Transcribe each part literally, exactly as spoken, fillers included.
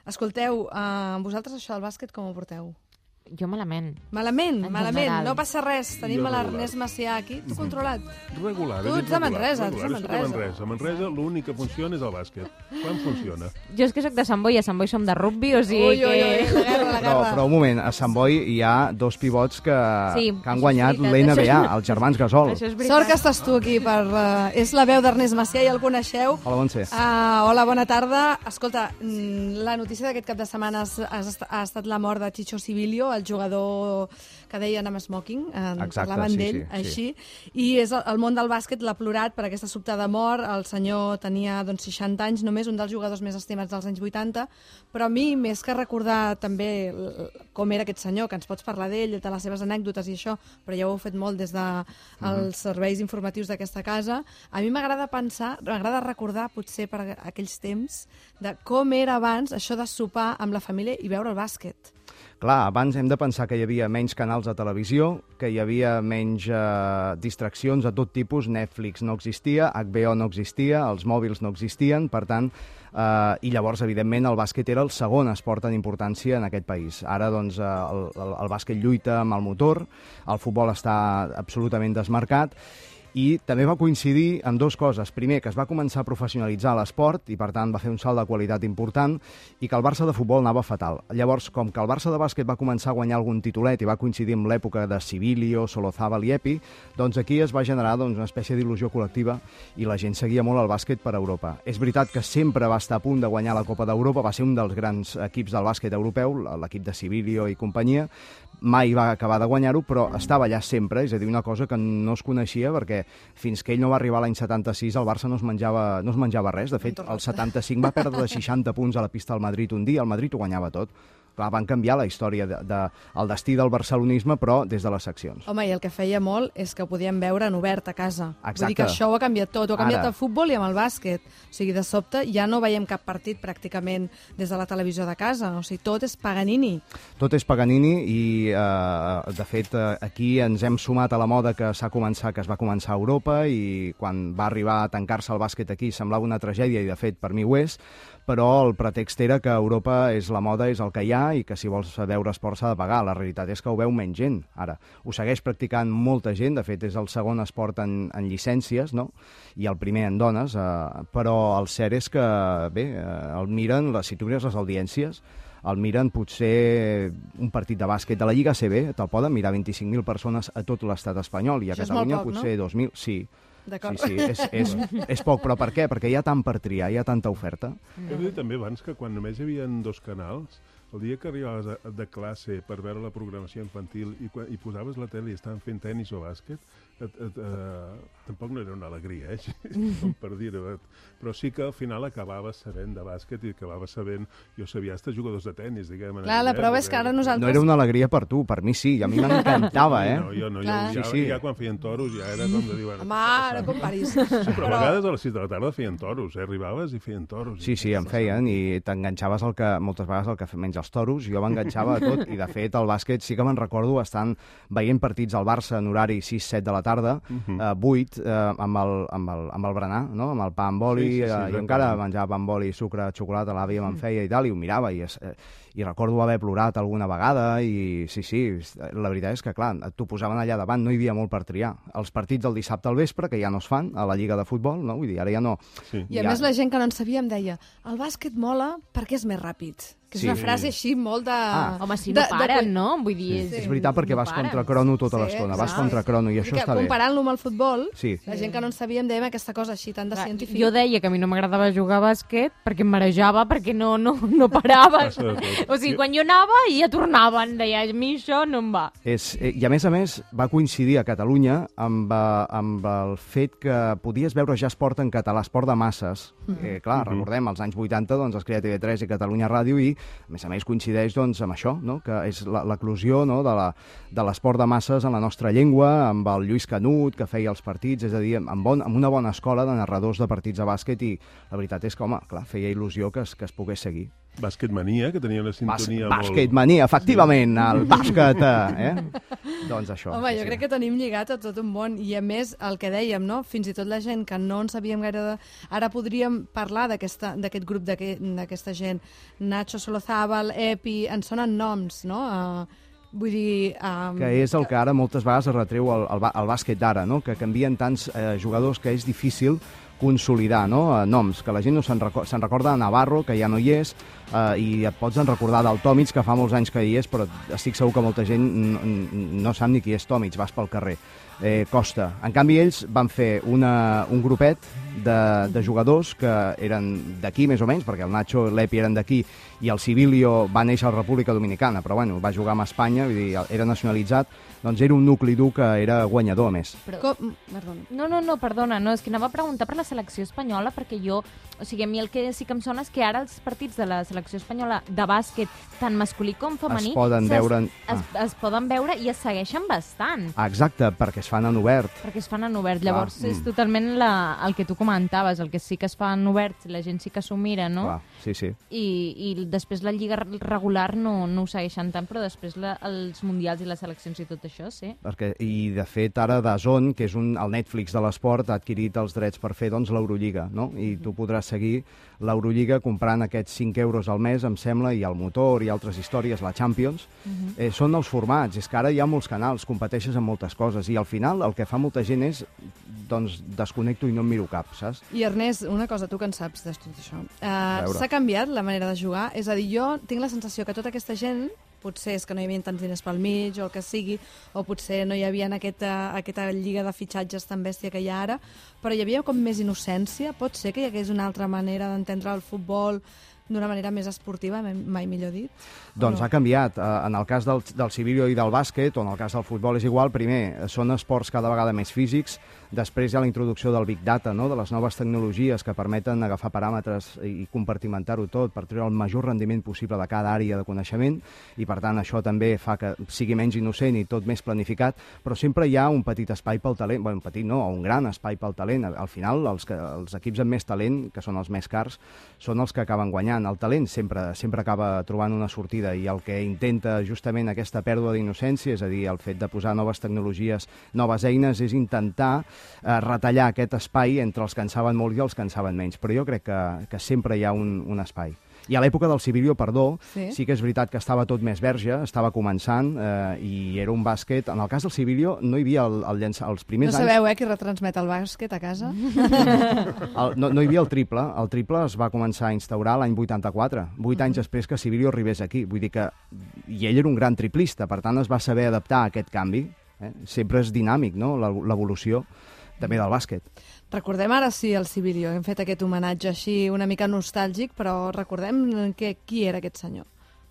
Escolteu, uh, vosaltres això del bàsquet com ho porteu? Jo malament. Malament, En malament, general. no passa res. Tenim Jo l'Ernest Macià aquí. Tu controlat. Regular. Tu he dit ets de regular, Manresa, tu ets regular. de Jo soc Manresa. Manresa. A Manresa l'únic que funciona és el bàsquet. Quan funciona? Jo és que soc de Sant Boi, a Sant Boi som de rugby, o sigui Ui, ui, ui, que... la guerra, la Però, guerra. però un moment, a Sant Boi hi ha dos pivots que, Sí, que han això guanyat és veritat, l'N B A, això és- els germans Gasol. Això és veritat. Sort que estàs tu aquí. Per, uh, és la veu d'Ernest Macià, ja el coneixeu. Hola, Montse. Uh, hola, bona tarda. Escolta, mm, la notícia d'aquest cap de setmana has, has, est- ha estat la mort de Chicho Sibilio, el jugador que deien amb smoking, en Exacte, parlaven sí, d'ell, sí, sí. així, i és el, el món del bàsquet l'ha plorat per aquesta sobtada mort. El senyor tenia doncs, seixanta anys, només un dels jugadors més estimats dels anys vuitanta, però a mi, més que recordar també l- com era aquest senyor, que ens pots parlar d'ell, de les seves anècdotes i això, però ja ho heu fet molt des dels de, els serveis informatius d'aquesta casa, a mi m'agrada pensar, m'agrada recordar, potser per aquells temps, de com era abans això de sopar amb la família i veure el bàsquet. Clar, abans hem de pensar que hi havia menys canals de televisió, que hi havia menys eh, distraccions de tot tipus, Netflix no existia, H B O no existia, els mòbils no existien, per tant, eh, i llavors, evidentment, el bàsquet era el segon esport en importància en aquest país. Ara, doncs, eh, el, el, el bàsquet lluita amb el motor, el futbol està absolutament desmarcat, i també va coincidir en dues coses. Primer, que es va començar a professionalitzar l'esport i, per tant, va fer un salt de qualitat important, i que el Barça de futbol anava fatal. Llavors, com que el Barça de bàsquet va començar a guanyar algun titulet i va coincidir amb l'època de Sibilio, Solozábal i Epi, doncs aquí es va generar doncs, una espècie d'il·lusió col·lectiva i la gent seguia molt el bàsquet per Europa. És veritat que sempre va estar a punt de guanyar la Copa d'Europa, va ser un dels grans equips del bàsquet europeu, l'equip de Sibilio i companyia, mai va acabar de guanyar-ho, però estava allà sempre, és a dir, una cosa que no es coneixia, perquè fins que ell no va arribar l'any setanta-sis el Barça no es menjava, no es menjava res. De fet, el setanta-cinc va perdre de seixanta punts a la pista del Madrid un dia, el Madrid ho guanyava tot. Clar, van canviar la història, de, de, el destí del barcelonisme, però des de les seccions. Home, i el que feia molt és que ho podíem veure en obert a casa. Exacte. Vull dir que això ho ha canviat tot, ho ha canviat Ara. el futbol i amb el bàsquet. O sigui, de sobte ja no veiem cap partit pràcticament des de la televisió de casa. O sigui, tot és Paganini. Tot és Paganini i, eh, de fet, eh, aquí ens hem sumat a la moda que s'ha començat, que es va començar a Europa, i quan va arribar a tancar-se el bàsquet aquí semblava una tragèdia, i de fet per mi ho és, però el pretext era que Europa és la moda, és el que hi ha, i que si vols veure esport s'ha de pagar. La realitat és que ho veu menys gent, ara. Ho segueix practicant molta gent, de fet és el segon esport en, en llicències, no? I el primer en dones, eh, però el cert és que, bé, eh, el miren, les, si tu mires les audiències, el miren potser un partit de bàsquet de la Lliga A C B, te'l poden mirar vint-i-cinc mil persones a tot l'estat espanyol, i a Això és Catalunya molt poc, potser no? dos mil, sí. D'acord. Sí, sí, és, és, és poc, però per què? Perquè hi ha tant per triar, hi ha tanta oferta. He dit també abans que quan només hi havia dos canals, el dia que arribaves a, de classe per veure la programació infantil i, quan, i posaves la tele i estaven fent tennis o bàsquet, et, et, uh, tampoc no era una alegria, eh? Com per dir-ho. Però sí que al final acabaves sabent de bàsquet i acabaves sabent... Jo sabia hasta jugadors de tennis, diguem. Clar, la prova és que ara nosaltres... No era una alegria per tu, per mi sí, i a mi m'encantava, eh? No, jo no, jo, Clar. ja, Sí, sí. ja quan feien toros ja era com de dir... Bueno, Home, no comparis. sí, però a vegades a les sis de la tarda feien toros, eh? Arribaves i feien toros. Sí, sí, em feien, i t'enganxaves el que, moltes vegades el que menys els toros, jo m'enganxava a tot, i de fet el bàsquet sí que me'n recordo estant veient partits al Barça en horari sis set de la tarda, Mhm. eh, vuit, eh, amb, el, amb, el, amb el berenar, no? Amb el pa amb oli, Sí, sí, sí, eh, jo exactament. encara menjava pa amb oli, sucre, xocolata, l'àvia me'n feia i tal, i ho mirava, i, es, eh, i recordo haver plorat alguna vegada, i sí, sí, la veritat és que, clar, t'ho posaven allà davant, no hi havia molt per triar. Els partits del dissabte al vespre, que ja no es fan a la Lliga de Futbol, no? Vull dir, ara ja no... Sí. I a Ja. més la gent que no en sabia em deia el bàsquet mola perquè és més ràpid. Que és Sí. una frase així molt de... Ah. Home, si no de- de- paren, no? Vull dir... És veritat, perquè no vas paren. contra crono tota Sí, l'estona, vas exacte. contra crono, i això que, està bé. comparant-lo amb el futbol, Sí. la gent que no en sabia em deia aquesta cosa així tan de Clar, científic. jo deia que a mi no m'agradava jugar a bàsquet perquè em marejava, perquè no, no, no parava. Passa de tot. O sigui, quan jo anava i ja tornaven, deia, a mi això no em va. És, eh, I a més a més va coincidir a Catalunya amb, eh, amb el fet que podies veure ja esport en català, esport de masses. Eh, clar, recordem, als anys vuitanta doncs, es crea T V tres i Catalunya Ràdio, i a més a més coincideix doncs, amb això, no? Que és la- l'eclosió, no? de la- de l'esport de masses en la nostra llengua, amb el Lluís Canut, que feia els partits, és a dir, amb, bon, amb una bona escola de narradors de partits de bàsquet, i la veritat és que, home, clar, feia il·lusió que es, que es pogués seguir. Bàsquet Mania, que tenia una Bàs sintonia molt... Bàsquet mania, efectivament, el bàsquet, eh? Doncs això. Home, jo sí. crec que tenim lligat a tot un món, i a més, el que dèiem, no? Fins i tot la gent que no en sabíem gaire de... Ara podríem parlar d'aquest grup d'aquesta gent. Nacho Solozábal, Epi, ens sonen noms, no? Uh, vull dir... Um, que és el que ara moltes vegades es retreu al, al, al bàsquet d'ara, no? Que canvien tants eh, jugadors que és difícil consolidar, no? Eh, noms, que la gent no se'n recorda, se'n recorda de Navarro, que ja no hi és, eh, i et pots en recordar del Tomic, que fa molts anys que hi és, però estic segur que molta gent no sap ni qui és Tomic, vas pel carrer. Eh, costa. En canvi, ells van fer una, un grupet de, de jugadors que eren d'aquí, més o menys, perquè el Nacho i l'Epi eren d'aquí, i el Civilio va néixer a la República Dominicana, però bueno, va jugar amb Espanya, vull dir, era nacionalitzat, doncs era un nucli dur que era guanyador, a més. Però... Com... Perdona. No, no, no, perdona, no, és que anava a preguntar per la selecció espanyola, perquè jo, o sigui, a mi el que sí que em sona és que ara els partits de la selecció espanyola de bàsquet, tant masculí com femení, es poden veure... Es, es, es poden veure i es segueixen bastant. Ah, exacte, perquè es fan en obert. Perquè es fan en obert. Llavors, Clar, és mm. totalment la, el que tu comentaves, el que sí que es fa en obert, la gent sí que s'ho mira, no? Clar, sí, sí. I, I després la lliga regular no, no ho segueixen tant, però després la, els mundials i les seleccions i tot això, sí. Perquè, i de fet ara DAZN, que és un, el Netflix de l'esport, ha adquirit els drets per fer doncs l'Eurolliga, no? I tu podràs seguir l'Eurolliga comprant aquests cinc euros al mes, em sembla, i el motor i altres històries, la Champions. Uh-huh. eh, són nous formats, és que ara hi ha molts canals, competeixes en moltes coses, i al final el que fa molta gent és doncs desconnecto i no em miro cap, saps? I Ernest, una cosa, tu que en saps de tot això, uh, s'ha canviat la manera de jugar? És a dir, jo tinc la sensació que tota aquesta gent, potser és que no hi havia tants diners pel mig o el que sigui, o potser no hi havia aquesta, aquesta lliga de fitxatges tan bèstia que hi ha ara, però hi havia com més innocència? Pot ser que hi hagués una altra manera d'entendre el futbol d'una manera més esportiva, mai millor dit? Doncs no? Ha canviat. En el cas del, del Civilio i del bàsquet, o en el cas del futbol és igual, primer, són esports cada vegada més físics, després hi ha la introducció del Big Data, no? De les noves tecnologies que permeten agafar paràmetres i compartimentar-ho tot per treure el major rendiment possible de cada àrea de coneixement, i per tant això també fa que sigui menys innocent i tot més planificat, però sempre hi ha un petit espai pel talent, bueno, un petit no, un gran espai pel talent. Al final, els, que, els equips amb més talent, que són els més cars, són els que acaben guanyant. El talent sempre, sempre acaba trobant una sortida, i el que intenta justament aquesta pèrdua d'innocència, és a dir, el fet de posar noves tecnologies, noves eines, és intentar eh, retallar aquest espai entre els que en saben molt i els que en saben menys. Però jo crec que, que sempre hi ha un, un espai. I a l'època del Civilio, perdó, sí. sí que és veritat que estava tot més verge, estava començant, eh, i era un bàsquet... En el cas del Civilio no hi havia el, el llançar... Els primers no sabeu, anys... eh, qui retransmet el bàsquet a casa? el, no, no hi havia el triple. El triple es va començar a instaurar l'any vuitanta-quatre, vuit uh-huh. anys després que Civilio arribés aquí. Vull dir que... I ell era un gran triplista, per tant es va saber adaptar a aquest canvi. Eh? Sempre és dinàmic, no?, l'evolució també del bàsquet. Recordem ara sí el Civilio, hem fet aquest homenatge així una mica nostàlgic, però recordem que, qui era aquest senyor.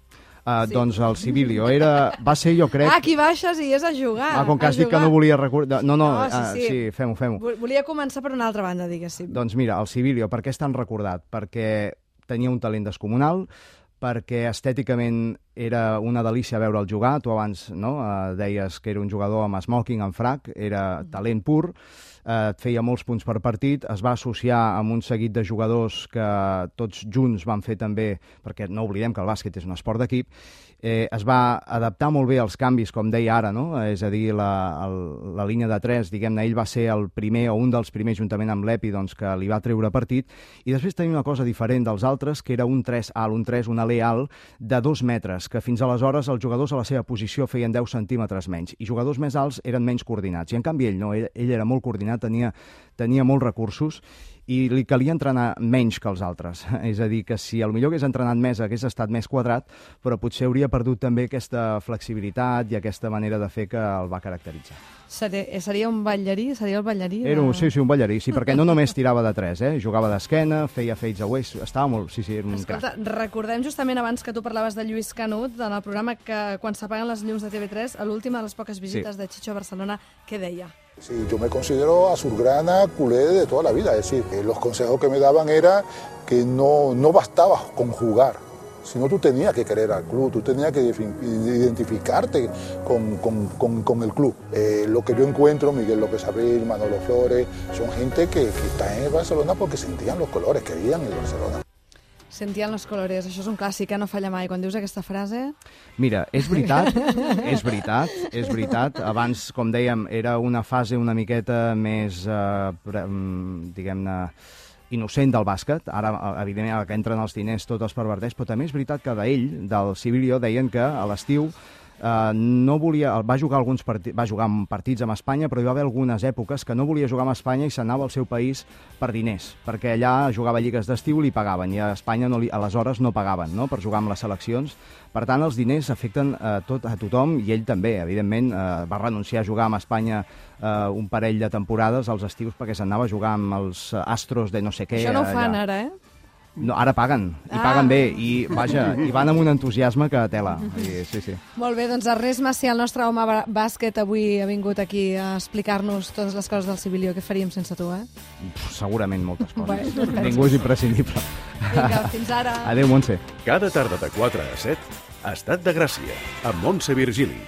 Uh, sí. Doncs el Civilio era... va ser, jo crec... Ah, aquí baixes i és a jugar. Ah, com que has dit que no volia recordar... No, no, no sí, sí. Uh, sí, fem-ho, fem-ho. Volia començar per una altra banda, diguéssim. Doncs mira, el Civilio, per què és tan recordat? Perquè tenia un talent descomunal, perquè estèticament era una delícia veure'l jugar. Tu abans no, uh, deies que era un jugador amb smoking, amb frac, era talent pur, uh, et feia molts punts per partit, es va associar amb un seguit de jugadors que tots junts van fer també, perquè no oblidem que el bàsquet és un esport d'equip, eh, es va adaptar molt bé als canvis, com deia ara, no? És a dir, la, el, la línia de tres, diguem-ne, ell va ser el primer o un dels primers, juntament amb l'Epi, doncs, que li va treure partit, i després tenia una cosa diferent dels altres, que era un tres alt, un tres, un alè alt, de dos metres, que fins aleshores els jugadors a la seva posició feien deu centímetres menys, i jugadors més alts eren menys coordinats, i en canvi ell no, ell, ell era molt coordinat, tenia, tenia molts recursos, i li calia entrenar menys que els altres. És a dir, que si potser hagués entrenat més hagués estat més quadrat, però potser hauria perdut també aquesta flexibilitat i aquesta manera de fer que el va caracteritzar. Seria, seria un ballarí? Seria el ballarí? De... Era un, sí, sí, un ballarí, sí, perquè no només tirava de tres, eh? Jugava d'esquena, feia fades away, estava molt... Sí, sí, era un Escolta, crac. Recordem justament abans que tu parlaves de Lluís Canut, en el programa que quan s'apaguen les llums de T V tres, a l'última de les poques visites sí. de Chicho a Barcelona, què deia? Sí, yo me considero azulgrana, culé de toda la vida, es decir, eh, los consejos que me daban era que no, no bastaba con jugar, sino tú tenías que querer al club, tú tenías que identificarte con, con, con, con el club. Eh, lo que yo encuentro, Miguel López Abril, Manolo Flores, son gente que, que está en el Barcelona porque sentían los colores, querían el Barcelona. Sentían los colores, això és un clàssic, eh? No falla mai. Quan dius aquesta frase... Mira, és veritat, és veritat, és veritat. Abans, com dèiem, era una fase una miqueta més, eh, diguem-ne, innocent del bàsquet. Ara, evidentment, ara que entren els diners tot els perverteix, però també és veritat que d'ell, del Civilio, deien que a l'estiu Uh, no volia, va jugar alguns partits, va jugar partits amb Espanya, però hi va haver algunes èpoques que no volia jugar amb Espanya i s'anava al seu país per diners, perquè allà jugava lligues d'estiu i li pagaven, i a Espanya no li, aleshores no pagaven, no?, per jugar amb les seleccions. Per tant, els diners afecten uh, tot, a tothom, i ell també, evidentment, uh, va renunciar a jugar amb Espanya uh, un parell de temporades als estius perquè s'anava a jugar amb els astros de no sé què. Això no ho fan allà. ara, eh? No, ara paguen, i Ah. paguen bé, i vaja, i van amb un entusiasme que tela. I, sí, sí. Molt bé, doncs Ernest Macià, el nostre home bà- bàsquet, avui ha vingut aquí a explicar-nos totes les coses del Civilio. Què faríem sense tu, eh? Pff, segurament moltes coses. Bé, tu penses. Ningú és imprescindible. Vinga, fins ara. Adéu, Montse. Cada tarda de quatre a set, Estat de Gràcia, amb Montse Virgili.